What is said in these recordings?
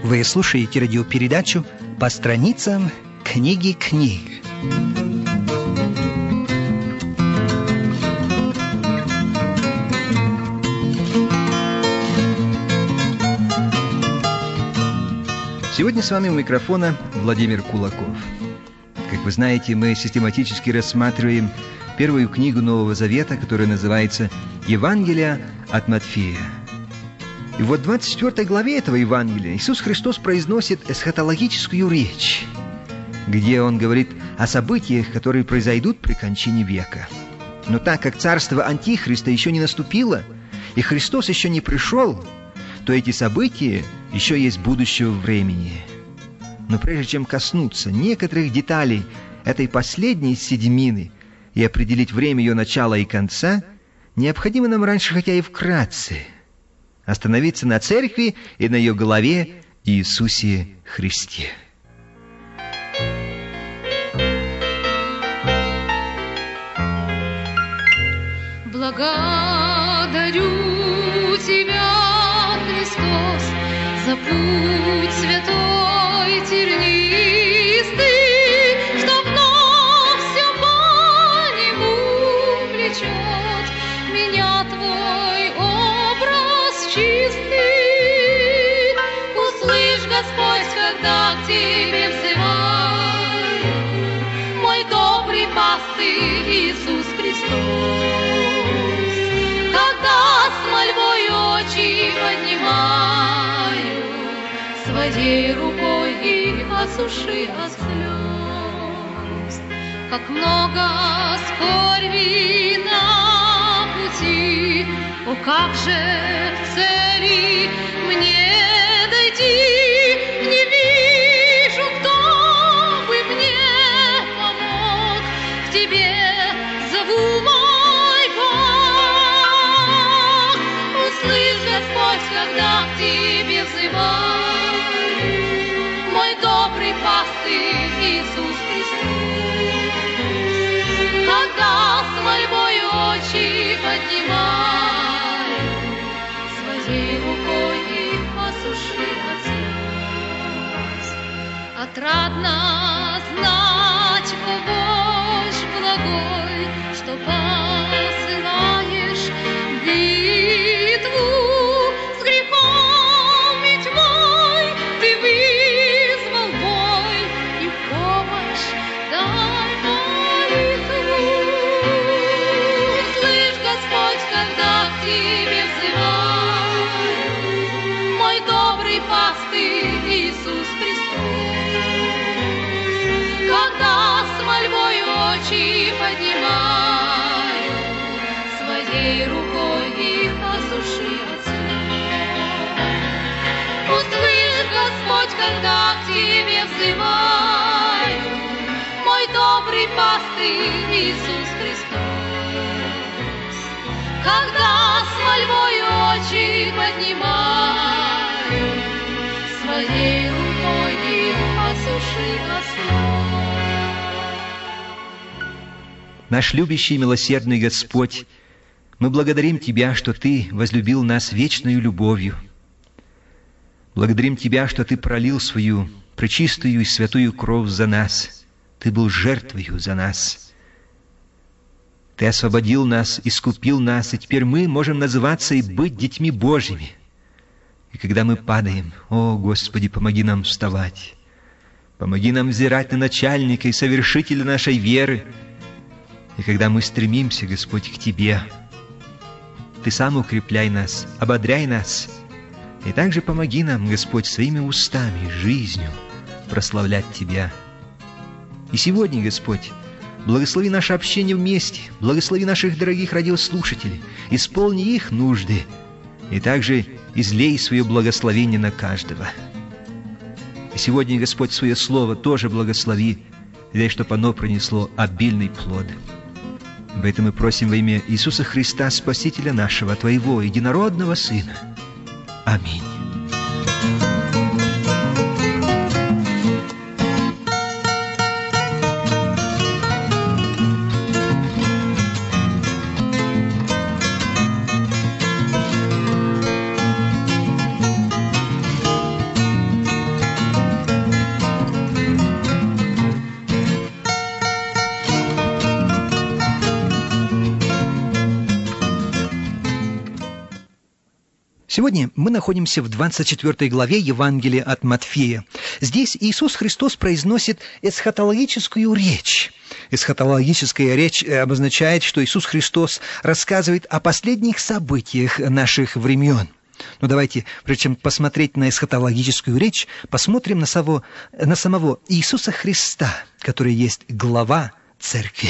Вы слушаете радиопередачу «По страницам книги книг». Сегодня с вами у микрофона Владимир Кулаков. Как вы знаете, мы систематически рассматриваем первую книгу Нового Завета, которая называется «Евангелие от Матфея». И вот в 24 главе этого Евангелия Иисус Христос произносит эсхатологическую речь, где Он говорит о событиях, которые произойдут при кончине века. Но так как царство Антихриста еще не наступило, и Христос еще не пришел, то эти события еще есть будущего времени. Но прежде чем коснуться некоторых деталей этой последней седьмины и определить время ее начала и конца, необходимо нам раньше, хотя и вкратце, остановиться на церкви и на ее главе Иисусе Христе. Благодарю Тебя, Христос, за путь святой тернистый, что вновь все по нему влечет меня Твой образ чистый. Услышь, Господь, когда к Тебе взываю, мой добрый пастырь Иисус Христос, когда с мольбой очи поднимаю, своей рукой их осуши от слез. Как много скорби на пути, о, как же к цели мне дойти, не вижу, кто бы мне помог, к Тебе зову, мой Бог. Услышь, Господь, когда к Тебе взываю, мой добрый пастырь Иисус Христос, когда с мольбой очи поднимаю, своей рукой их осуши от слез. Отрадно знать, о Божь благой, что посылаешь битву с грехом и тьмой, Ты вызвал бой и помощь дай молитву. Слышь, Господь, когда к Тебе взываю, мой добрый пастырь Иисус Христос, когда с мольбой очи поднимаю, своей рукой их осуши от слез. Услышь, Господь, когда к Тебе взываю, мой добрый пастырь Иисус Христос, когда с мольбой очи поднимаю, своей рукой их осуши от слез. Наш любящий и милосердный Господь, мы благодарим Тебя, что Ты возлюбил нас вечною любовью. Благодарим Тебя, что Ты пролил свою пречистую и святую кровь за нас. Ты был жертвою за нас. Ты освободил нас, искупил нас, и теперь мы можем называться и быть детьми Божьими. И когда мы падаем, о, Господи, помоги нам вставать. Помоги нам взирать на начальника и совершителя нашей веры. И когда мы стремимся, Господь, к Тебе, Ты сам укрепляй нас, ободряй нас. И также помоги нам, Господь, своими устами, жизнью прославлять Тебя. И сегодня, Господь, благослови наше общение вместе, благослови наших дорогих радиослушателей, исполни их нужды, и также излей свое благословение на каждого. И сегодня, Господь, свое слово тоже благослови, дай, чтобы оно принесло обильный плод. Об этом мы просим во имя Иисуса Христа, Спасителя нашего, Твоего единородного Сына. Аминь. Сегодня мы находимся в 24 главе Евангелия от Матфея. Здесь Иисус Христос произносит эсхатологическую речь. Эсхатологическая речь обозначает, что Иисус Христос рассказывает о последних событиях наших времен. Но давайте, прежде чем посмотреть на эсхатологическую речь, посмотрим на самого Иисуса Христа, который есть глава Церкви.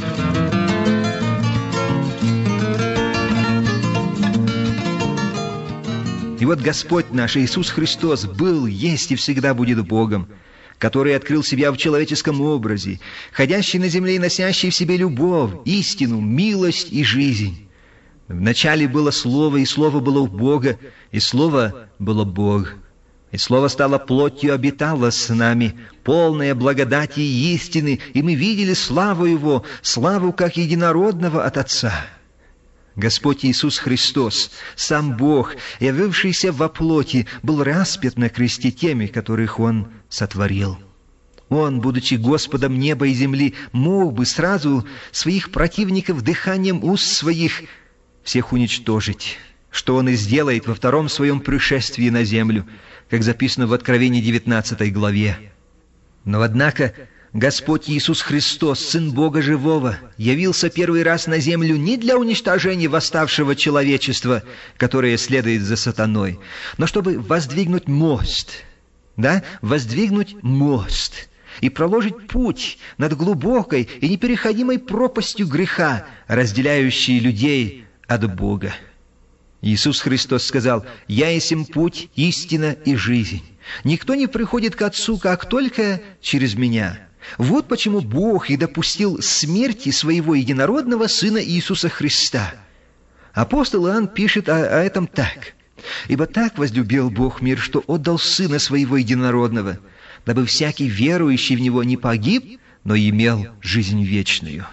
И вот Господь наш Иисус Христос был, есть и всегда будет Богом, который открыл себя в человеческом образе, ходящий на земле и носящий в себе любовь, истину, милость и жизнь. Вначале было Слово, и Слово было у Бога, и Слово было Бог. И Слово стало плотью и обитало с нами, полное благодати и истины, и мы видели славу Его, славу как единородного от Отца. Господь Иисус Христос, сам Бог, явившийся во плоти, был распят на кресте теми, которых Он сотворил. Он, будучи Господом неба и земли, мог бы сразу своих противников дыханием уст своих всех уничтожить, что Он и сделает во втором Своем пришествии на землю, как записано в Откровении 19 главе. Но однако Господь Иисус Христос, Сын Бога Живого, явился первый раз на землю не для уничтожения восставшего человечества, которое следует за сатаной, но чтобы воздвигнуть мост, воздвигнуть мост и проложить путь над глубокой и непереходимой пропастью греха, разделяющей людей от Бога. Иисус Христос сказал: «Я есмь путь, истина и жизнь. Никто не приходит к Отцу, как только через Меня». Вот почему Бог и допустил смерти Своего единородного Сына Иисуса Христа. Апостол Иоанн пишет о этом так: «Ибо так возлюбил Бог мир, что отдал Сына Своего единородного, дабы всякий верующий в Него не погиб, но имел жизнь вечную».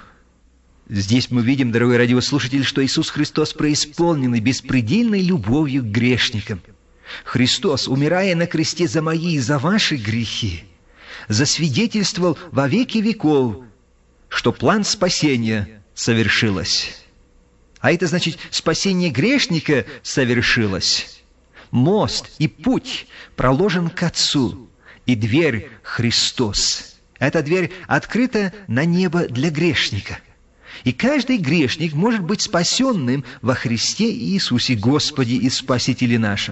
Здесь мы видим, дорогой радиослушатель, что Иисус Христос преисполненный беспредельной любовью к грешникам. Христос, умирая на кресте за мои и за ваши грехи, засвидетельствовал во веки веков, что план спасения совершилось. А это значит, спасение грешника совершилось. Мост и путь проложен к Отцу, и дверь Христос. Эта дверь открыта на небо для грешника. И каждый грешник может быть спасенным во Христе Иисусе, Господе и Спасителе нашим.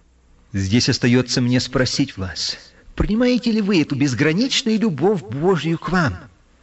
Здесь остается мне спросить вас: принимаете ли вы эту безграничную любовь Божью к вам?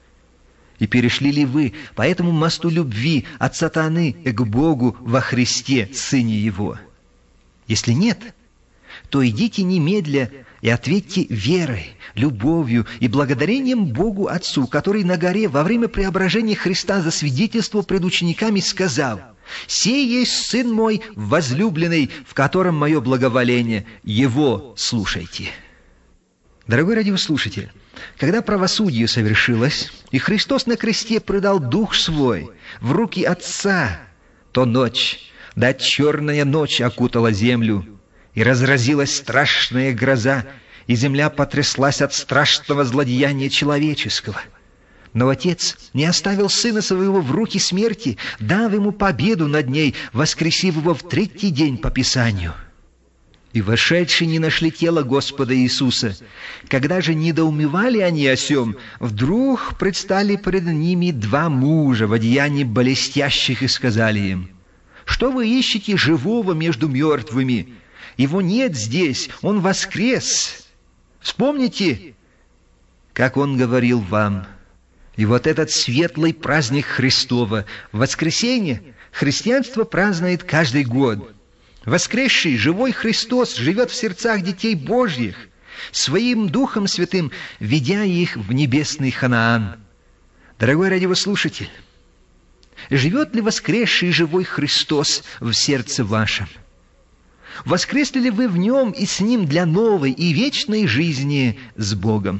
И перешли ли вы по этому мосту любви от сатаны к Богу во Христе, Сыне Его? Если нет, то идите немедля и ответьте верой, любовью и благодарением Богу Отцу, который на горе во время преображения Христа засвидетельствовал пред учениками, сказал: «Сей есть Сын мой возлюбленный, в котором мое благоволение, Его слушайте». Дорогой радиослушатель, когда правосудие совершилось, и Христос на кресте предал Дух Свой в руки Отца, то ночь, черная ночь окутала землю, и разразилась страшная гроза, и земля потряслась от страшного злодеяния человеческого. Но Отец не оставил Сына Своего в руки смерти, дав Ему победу над ней, воскресив Его в третий день по Писанию. И вошедшие не нашли тело Господа Иисуса. Когда же недоумевали они о сем, вдруг предстали пред ними два мужа в одеянии блестящих и сказали им: «Что вы ищете живого между мертвыми? Его нет здесь, Он воскрес. Вспомните, как Он говорил вам». И вот этот светлый праздник Христова, воскресенье, христианство празднует каждый год. Воскресший, живой Христос живет в сердцах детей Божьих, своим Духом Святым ведя их в небесный Ханаан. Дорогой радиослушатель, живет ли воскресший живой Христос в сердце вашем? Воскресли ли вы в Нем и с Ним для новой и вечной жизни с Богом?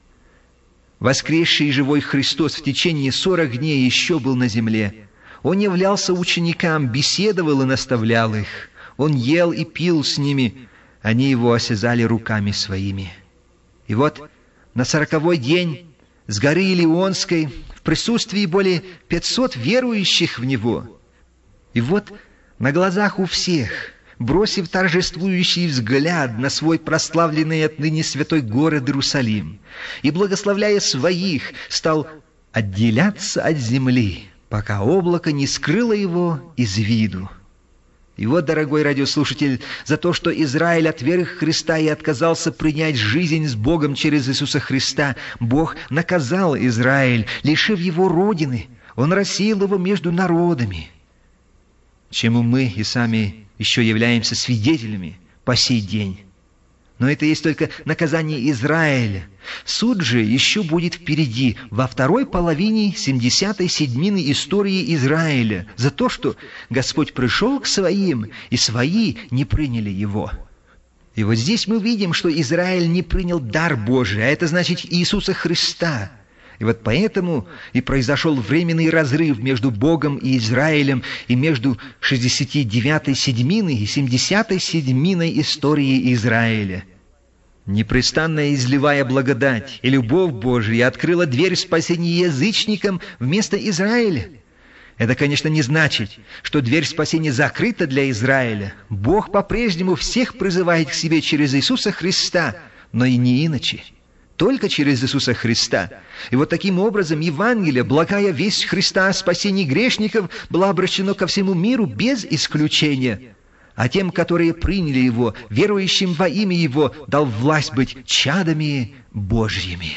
Воскресший живой Христос в течение 40 дней еще был на земле. Он являлся ученикам, беседовал и наставлял их. Он ел и пил с ними, они Его осязали руками Своими. И вот на 40-й день с горы Илионской в присутствии более 500 верующих в Него. И вот на глазах у всех бросив торжествующий взгляд на свой прославленный отныне святой город Иерусалим, и, благословляя своих, стал отделяться от земли, пока облако не скрыло его из виду. И вот, дорогой радиослушатель, за то, что Израиль отверг Христа и отказался принять жизнь с Богом через Иисуса Христа, Бог наказал Израиль, лишив его родины. Он рассеял его между народами, чему мы и сами еще являемся свидетелями по сей день. Но это есть только наказание Израиля. Суд же еще будет впереди, во второй половине 70-й седьмины истории Израиля, за то, что Господь пришел к своим, и свои не приняли Его. И вот здесь мы видим, что Израиль не принял дар Божий, а это значит Иисуса Христа. И вот поэтому и произошел временный разрыв между Богом и Израилем, и между 69-й седьминой и 70-й седьминой истории Израиля. Непрестанно изливая благодать и любовь Божия открыла дверь спасения язычникам вместо Израиля. Это, конечно, не значит, что дверь спасения закрыта для Израиля. Бог по-прежнему всех призывает к себе через Иисуса Христа, но и не иначе. Только через Иисуса Христа. И вот таким образом Евангелие, благая весть Христа о спасении грешников, была обращена ко всему миру без исключения. А тем, которые приняли Его, верующим во имя Его, дал власть быть чадами Божьими.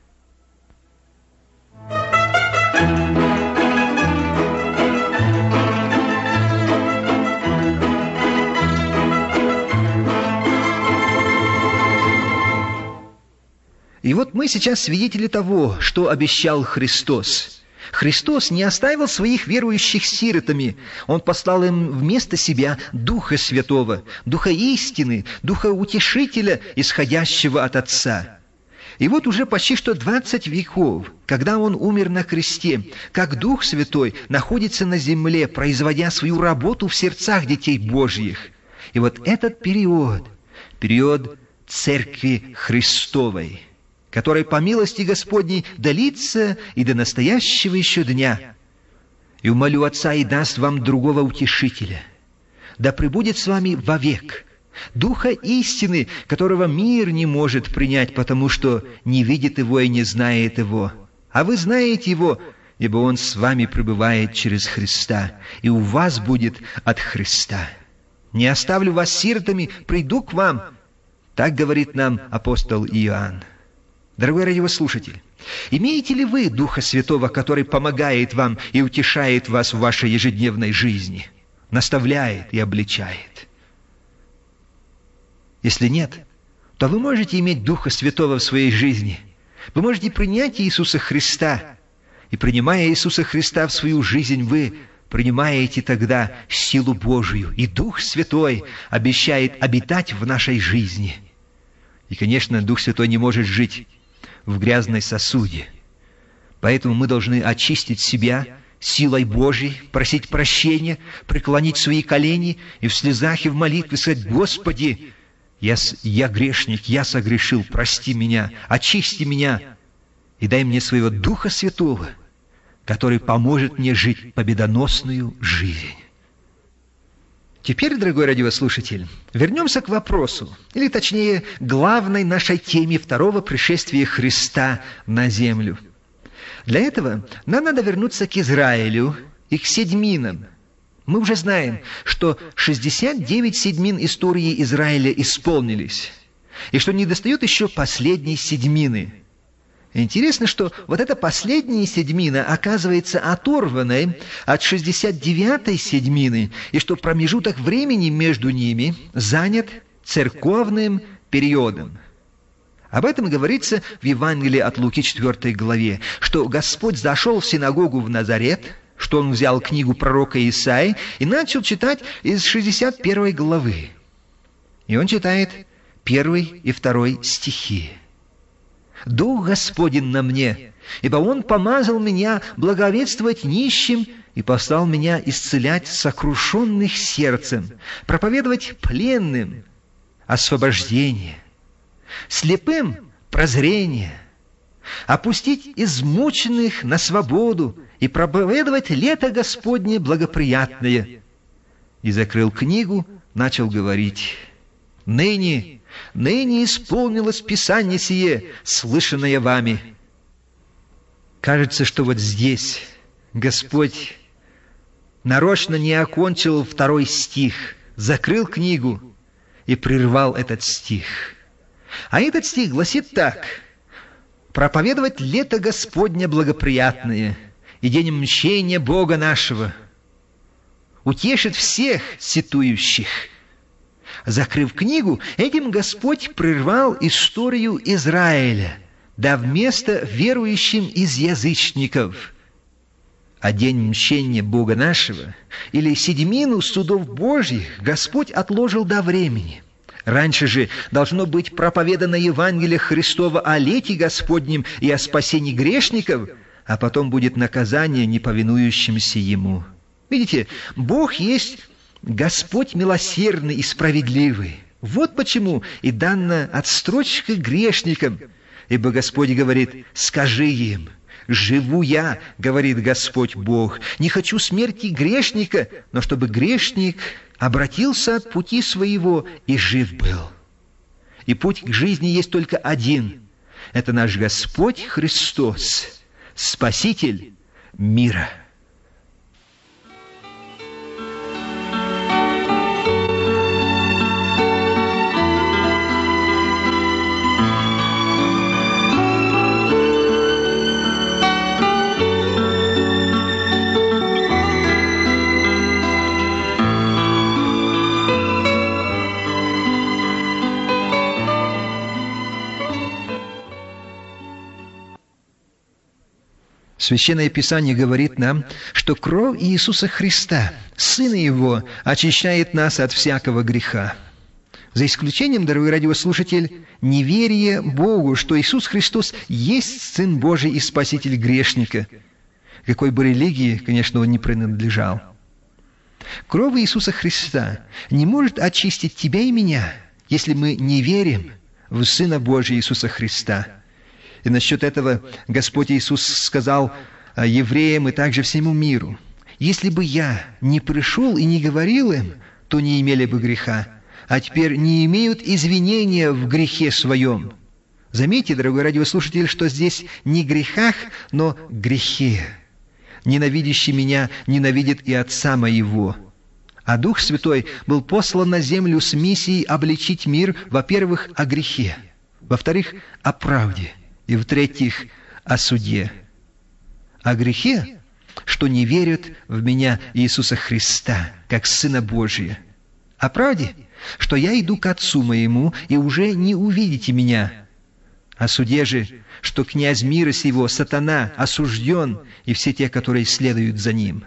И вот мы сейчас свидетели того, что обещал Христос. Христос не оставил своих верующих сиротами. Он послал им вместо себя Духа Святого, Духа истины, Духа Утешителя, исходящего от Отца. И вот уже почти что 20 веков, когда Он умер на кресте, как Дух Святой находится на земле, производя свою работу в сердцах детей Божьих. И вот этот период Церкви Христовой, который по милости Господней длится и до настоящего еще дня. И умолю Отца, и даст вам другого утешителя, да пребудет с вами вовек, Духа истины, которого мир не может принять, потому что не видит Его и не знает Его. А вы знаете Его, ибо Он с вами пребывает через Христа, и у вас будет от Христа. Не оставлю вас сиротами, приду к вам. Так говорит нам апостол Иоанн. Дорогой радиослушатель, имеете ли вы Духа Святого, который помогает вам и утешает вас в вашей ежедневной жизни, наставляет и обличает? Если нет, то вы можете иметь Духа Святого в своей жизни. Вы можете принять Иисуса Христа, и, принимая Иисуса Христа в свою жизнь, вы принимаете тогда силу Божию, и Дух Святой обещает обитать в нашей жизни. И, конечно, Дух Святой не может жить в грязной сосуде. Поэтому мы должны очистить себя силой Божьей, просить прощения, преклонить свои колени и в слезах и в молитве сказать: «Господи, я грешник, я согрешил, прости меня, очисти меня и дай мне своего Духа Святого, который поможет мне жить победоносную жизнь». Теперь, дорогой радиослушатель, вернемся к вопросу, или точнее, главной нашей теме второго пришествия Христа на землю. Для этого нам надо вернуться к Израилю и к седьминам. Мы уже знаем, что 69 седьмин истории Израиля исполнились, и что недостает еще последней седьмины. Интересно, что вот эта последняя седьмина оказывается оторванной от 69-й седьмины, и что промежуток времени между ними занят церковным периодом. Об этом говорится в Евангелии от Луки 4 главе, что Господь зашел в синагогу в Назарет, что Он взял книгу пророка Исаии и начал читать из 61 главы. И Он читает 1 и 2 стихи. «Дух Господень на мне, ибо Он помазал меня благовествовать нищим и послал меня исцелять сокрушенных сердцем, проповедовать пленным освобождение, слепым прозрение, опустить измученных на свободу и проповедовать лето Господне благоприятное». И закрыл книгу, начал говорить: «Ныне исполнилось Писание сие, слышанное вами». Кажется, что вот здесь Господь нарочно не окончил 2 стих, закрыл книгу и прервал этот стих. А этот стих гласит так: «Проповедовать лето Господне благоприятное и день мщения Бога нашего утешит всех сетующих». Закрыв книгу, этим Господь прервал историю Израиля, дав место верующим из язычников. А день мщения Бога нашего, или седьмину судов Божьих, Господь отложил до времени. Раньше же должно быть проповедано Евангелие Христова о лете Господнем и о спасении грешников, а потом будет наказание неповинующимся Ему. Видите, Бог есть Господь милосердный и справедливый. Вот почему и дана отстрочка грешникам. Ибо Господь говорит: «Скажи им, живу я, говорит Господь Бог, не хочу смерти грешника, но чтобы грешник обратился от пути своего и жив был». И путь к жизни есть только один. Это наш Господь Христос, Спаситель мира. Священное Писание говорит нам, что кровь Иисуса Христа, Сына Его, очищает нас от всякого греха. За исключением, дорогой радиослушатель, неверия Богу, что Иисус Христос есть Сын Божий и Спаситель грешника, какой бы религии, конечно, он не принадлежал. Кровь Иисуса Христа не может очистить тебя и меня, если мы не верим в Сына Божия Иисуса Христа. И насчет этого Господь Иисус сказал евреям и также всему миру: «Если бы я не пришел и не говорил им, то не имели бы греха, а теперь не имеют извинения в грехе своем». Заметьте, дорогой радиослушатель, что здесь не грехах, но грехе. «Ненавидящий меня ненавидит и Отца моего». А Дух Святой был послан на землю с миссией обличить мир, во-первых, о грехе, во-вторых, о правде, и в-третьих, о суде. О грехе, что не верят в меня Иисуса Христа, как Сына Божия. О правде, что я иду к Отцу моему, и уже не увидите меня. О суде же, что князь мира сего, сатана, осужден, и все те, которые следуют за ним.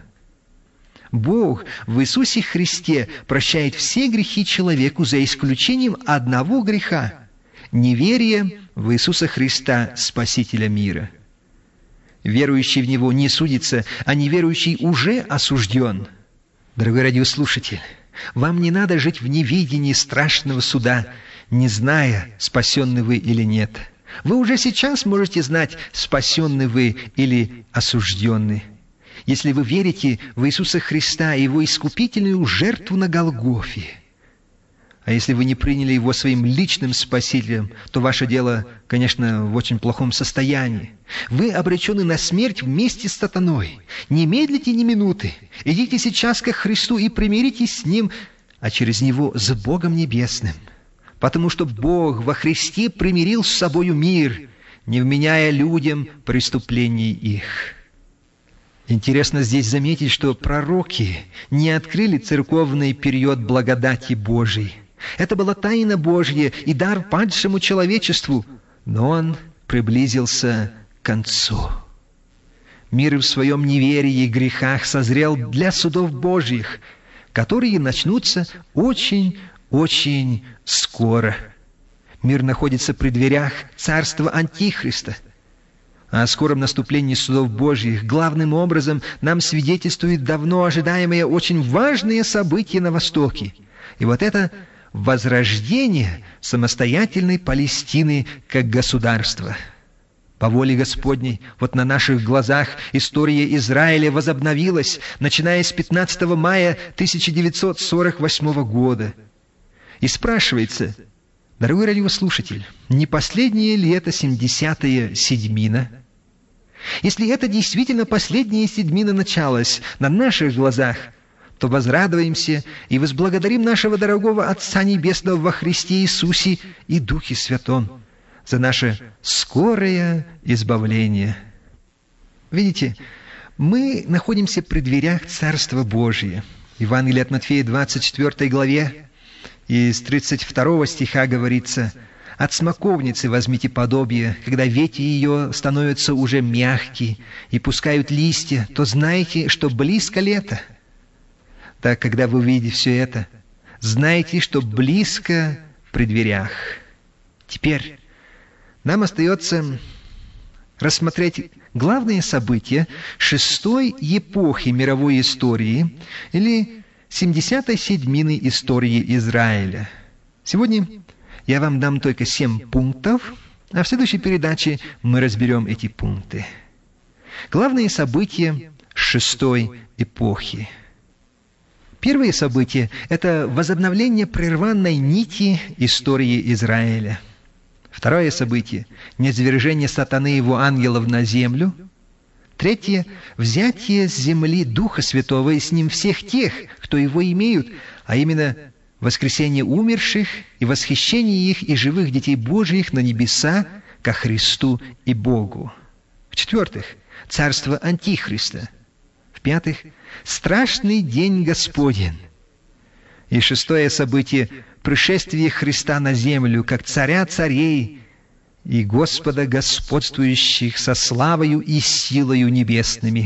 Бог в Иисусе Христе прощает все грехи человеку, за исключением одного греха – неверие в Иисуса Христа, Спасителя мира. Верующий в Него не судится, а неверующий уже осужден. Дорогой радиослушатель, вам не надо жить в неведении страшного суда, не зная, спасенны вы или нет. Вы уже сейчас можете знать, спасенны вы или осужденны. Если вы верите в Иисуса Христа и Его искупительную жертву на Голгофе. А если вы не приняли Его своим личным Спасителем, то ваше дело, конечно, в очень плохом состоянии. Вы обречены на смерть вместе с сатаной. Не медлите ни минуты. Идите сейчас ко Христу и примиритесь с Ним, а через Него с Богом Небесным. Потому что Бог во Христе примирил с собою мир, не вменяя людям преступлений их. Интересно здесь заметить, что пророки не открыли церковный период благодати Божией. Это была тайна Божья и дар падшему человечеству, но он приблизился к концу. Мир в своем неверии и грехах созрел для судов Божьих, которые начнутся очень скоро. Мир находится при дверях царства Антихриста. А о скором наступлении судов Божьих главным образом нам свидетельствует давно ожидаемое очень важное событие на Востоке. И вот это возрождение самостоятельной Палестины как государства. По воле Господней, вот на наших глазах история Израиля возобновилась, начиная с 15 мая 1948 года. И спрашивается, дорогой радиослушатель, не последняя ли это 70-я седьмина? Если это действительно последняя седьмина началась на наших глазах, то возрадуемся и возблагодарим нашего дорогого Отца Небесного во Христе Иисусе и Духе Святом за наше скорое избавление. Видите, мы находимся при дверях Царства Божия. Евангелие от Матфея, 24 главе, из 32 стиха говорится: «От смоковницы возьмите подобие, когда ветви ее становятся уже мягкие и пускают листья, то знайте, что близко лето». Так, когда вы увидите все это, знайте, что близко при дверях. Теперь нам остается рассмотреть главные события шестой эпохи мировой истории или 70-й седьмины истории Израиля. Сегодня я вам дам только 7 пунктов, а в следующей передаче мы разберем эти пункты. Главные события шестой эпохи. Первое событие – это возобновление прерванной нити истории Израиля. Второе событие – низвержение сатаны и его ангелов на землю. Третье – взятие с земли Духа Святого и с ним всех тех, кто его имеют, а именно воскресение умерших и восхищение их и живых детей Божьих на небеса ко Христу и Богу. В-четвертых, царство Антихриста. В-пятых, страшный день Господень. И шестое событие – пришествие Христа на землю, как царя царей и Господа господствующих со славою и силою небесными.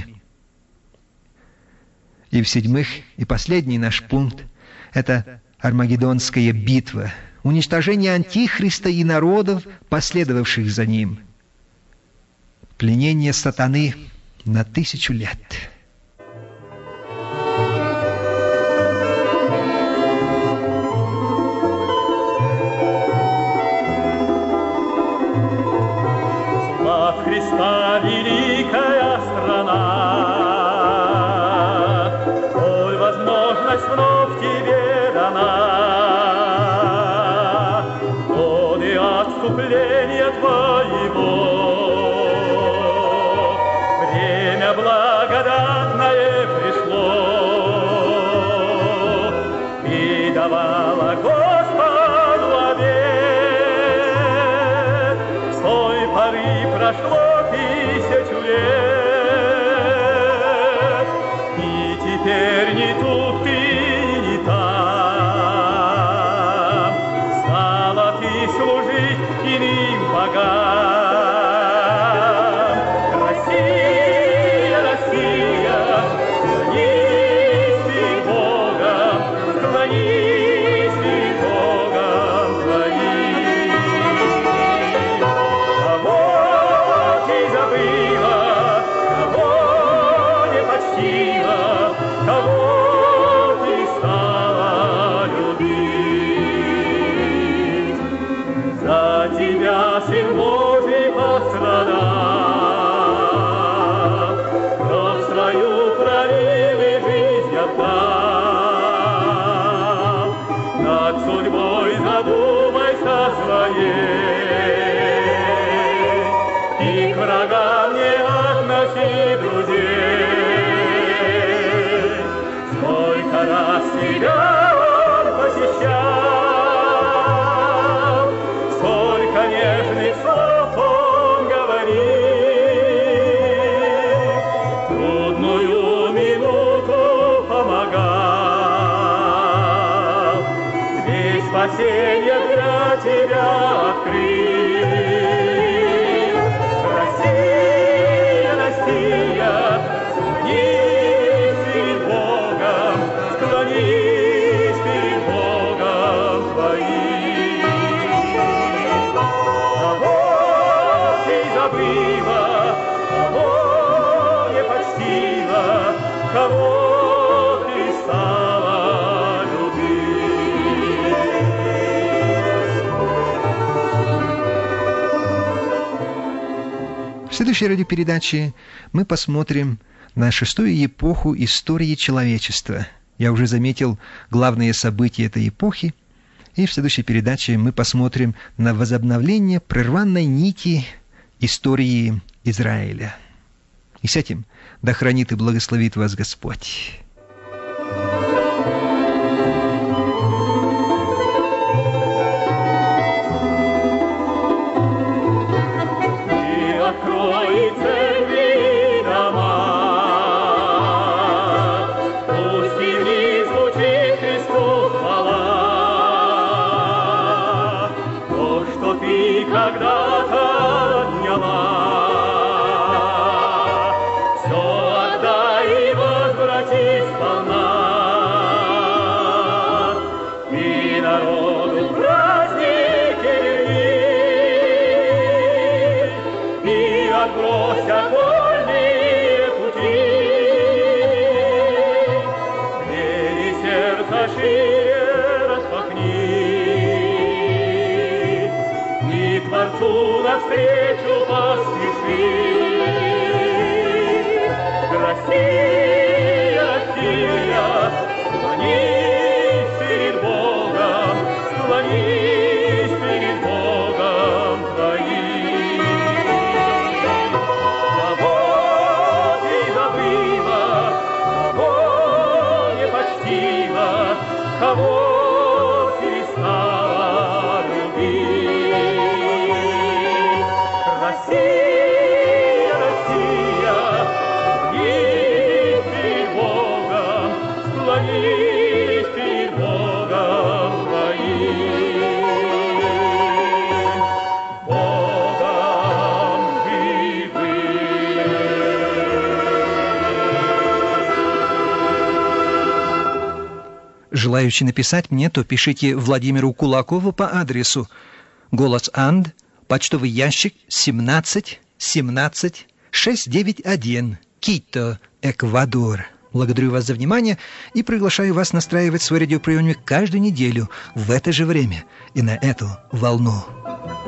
И в-седьмых, и последний наш пункт – это Армагеддонская битва, уничтожение Антихриста и народов, последовавших за ним. Пленение сатаны на 1000 лет. Христа великая страна, коль возможность вновь тебе дана, годы отступления твоего, время благодатное пришло, и давала Господу обет, с той поры прошло 1000 лет, и теперь ни тут ты, ни там, стала ты служить иным богам. Россия, Россия, склонись перед Богом, склонись перед Богом твоим. Кого ты забыла, кого не почтила, кого ты стала любить? За тебя Сын Божий пострадал, кровь свою пролил и жизнь отдал. Над судьбой задумайся своей, и к врагам не относи друзей. Сколько раз тебя он посещал, сколько нежных слов он говорил, трудную минуту помогал, дверь спасения для тебя открыл. Россия, Россия, склонись перед Богом, склонись перед Богом твоим. Кого ты забыла, кого не почтила, кого ты стала любить? В следующей радиопередаче мы посмотрим на 6-ю эпоху истории человечества. Я уже заметил главные события этой эпохи. И в следующей передаче мы посмотрим на возобновление прерванной нити истории Израиля. И с этим да хранит и благословит вас Господь. Навстречу поспеши. Россия, Россия, склонись перед Богом, склонись перед Богом твоим. Кого ты забыла, кого не почтила, кого перестала любить. Россия, Россия, склонись перед Богом, склонись перед Богом твоим, Богом живым. Желающие написать мне, то пишите Владимиру Кулакову по адресу «Голос Анд», почтовый ящик 1717691, Кито, Эквадор. Благодарю вас за внимание и приглашаю вас настраивать свой радиоприемник каждую неделю в это же время и на эту волну.